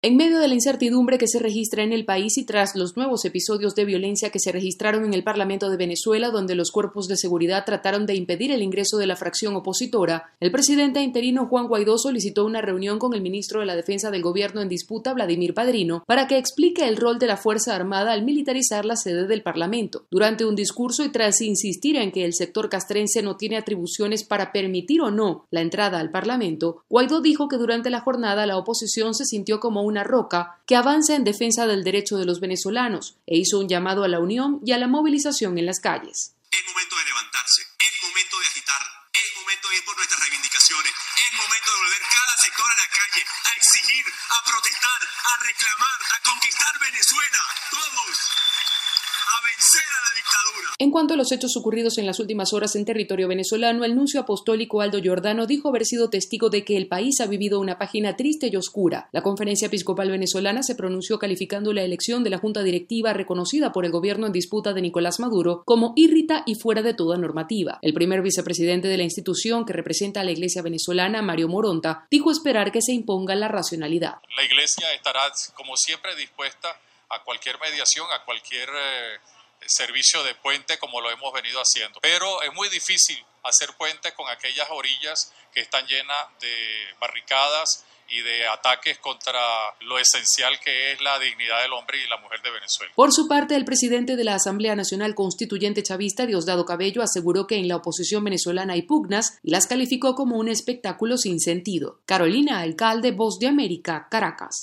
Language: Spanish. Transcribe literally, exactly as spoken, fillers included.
En medio de la incertidumbre que se registra en el país y tras los nuevos episodios de violencia que se registraron en el Parlamento de Venezuela, donde los cuerpos de seguridad trataron de impedir el ingreso de la fracción opositora, el presidente interino Juan Guaidó solicitó una reunión con el ministro de la Defensa del gobierno en disputa, Vladimir Padrino, para que explique el rol de la Fuerza Armada al militarizar la sede del Parlamento. Durante un discurso y tras insistir en que el sector castrense no tiene atribuciones para permitir o no la entrada al Parlamento, Guaidó dijo que durante la jornada la oposición se sintió como una roca que avanza en defensa del derecho de los venezolanos e hizo un llamado a la unión y a la movilización en las calles. Es momento de levantarse, es momento de agitar, es momento de ir por nuestras reivindicaciones, es momento de volver cada sector a la calle, a exigir, a protestar, a reclamar, a conquistar Venezuela, todos, a vencer a la dictadura. En cuanto a los hechos ocurridos en las últimas horas en territorio venezolano, el nuncio apostólico Aldo Giordano dijo haber sido testigo de que el país ha vivido una página triste y oscura. La Conferencia Episcopal Venezolana se pronunció calificando la elección de la Junta Directiva reconocida por el gobierno en disputa de Nicolás Maduro como irrita y fuera de toda normativa. El primer vicepresidente de la institución, que representa a la Iglesia venezolana, Mario Moronta, dijo esperar que se imponga la racionalidad. La Iglesia estará, como siempre, dispuesta a cualquier mediación, a cualquier eh, servicio de puente como lo hemos venido haciendo. Pero es muy difícil hacer puente con aquellas orillas que están llenas de barricadas y de ataques contra lo esencial que es la dignidad del hombre y la mujer de Venezuela. Por su parte, el presidente de la Asamblea Nacional Constituyente Chavista, Diosdado Cabello, aseguró que en la oposición venezolana hay pugnas y las calificó como un espectáculo sin sentido. Carolina Alcalde, Voz de América, Caracas.